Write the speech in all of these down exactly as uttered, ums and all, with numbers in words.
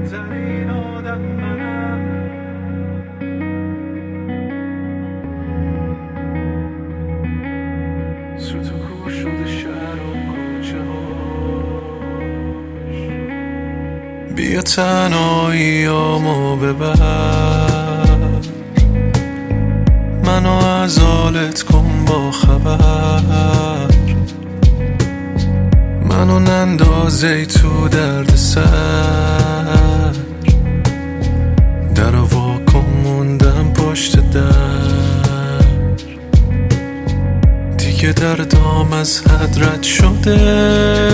ترین آدم منم. سوت و کور شده شهر و کوچه هاش. بیا تنهاییامو ببر، منو از حالت کن با خبر، منو نندازی تو درد سر، در واکن موندم پشت در، دیگه دردام از حد رد شده،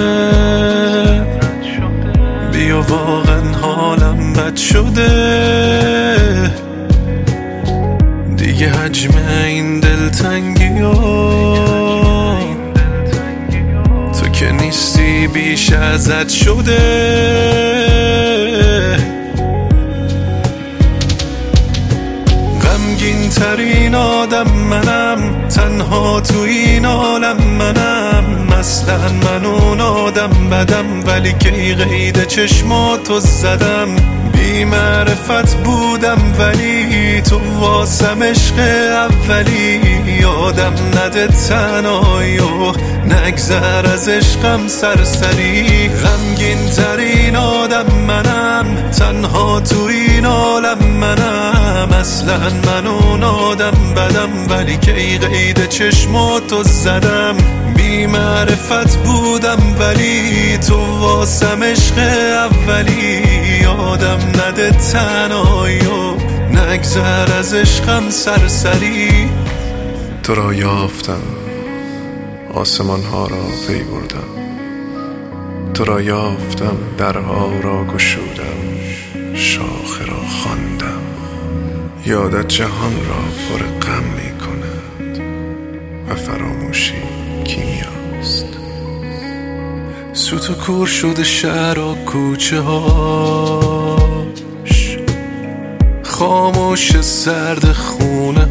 بیا واقعا حالم بد شده، دیگه حجم این دلتنگی ها تو که نیستی بیش ازت شده. غمگین ترین آدم منم، تنها تو این عالم منم، اصلا من اون آدم بدم، ولی کی قید چشماتو زدم، بی معرفت بودم ولی تو واسم عشق اولی، یادم نده تنهایی و نگذر از عشقم سرسری. غمگین ترین آدم منم، تنها تو این عالم منم، اصلا من اون آدم بدم، ولی کی قید چشماتو زدم، بی معرفت بودم ولی تو واسم عشق اولی، یادم نده تنهایی و نگذر از عشقم سرسری. تو را یافتم، آسمان ها را پی بردم، تو را یافتم، درها را گشودم، شاخه را خواندم، یادت جهان را پر غم می کند و فراموشی کیمیاست. سوت و کور شده شهر و کوچه هاش، خاموش سرد خونه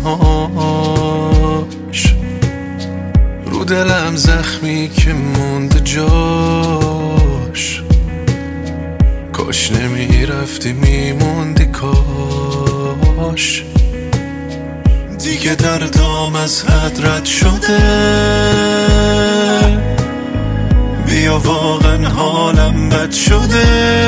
هاش، رو دلم زخمی که مونده جاش، کاش نمی رفتی میموندی کاش، دیگه دردام از حد رد شده، بیا واقعا حالم بد شده،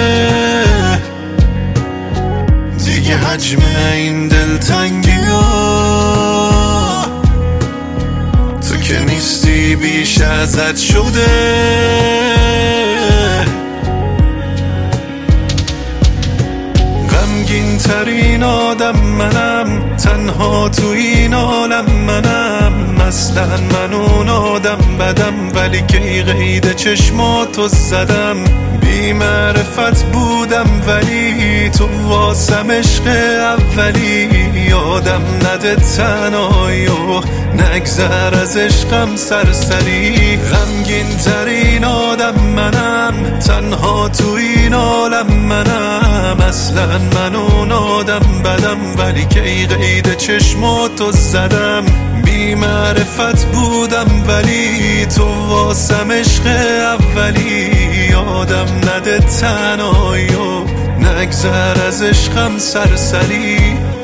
دیگه حجم این دلتنگی ها تو که نیستی بیش ازت شده. غمگین ترین آدم منم، تنها تو این عالم منم، اصلا من اون آدم بدم، ولی کی قید چشماتو زدم، بی معرفت بودم ولی تو واسم عشق اولی، یادم نده تنهایی و نگذر از عشقم سرسری. غمگین ترین آدم منم، تنها تو این عالم منم، اصلا من اون آدم بدم، ولی کی قید چشماتو زدم، بی معرفت بودم ولی تو واسم عشق اولی، یادم نده تنهایی و نگذر از عشقم سرسری.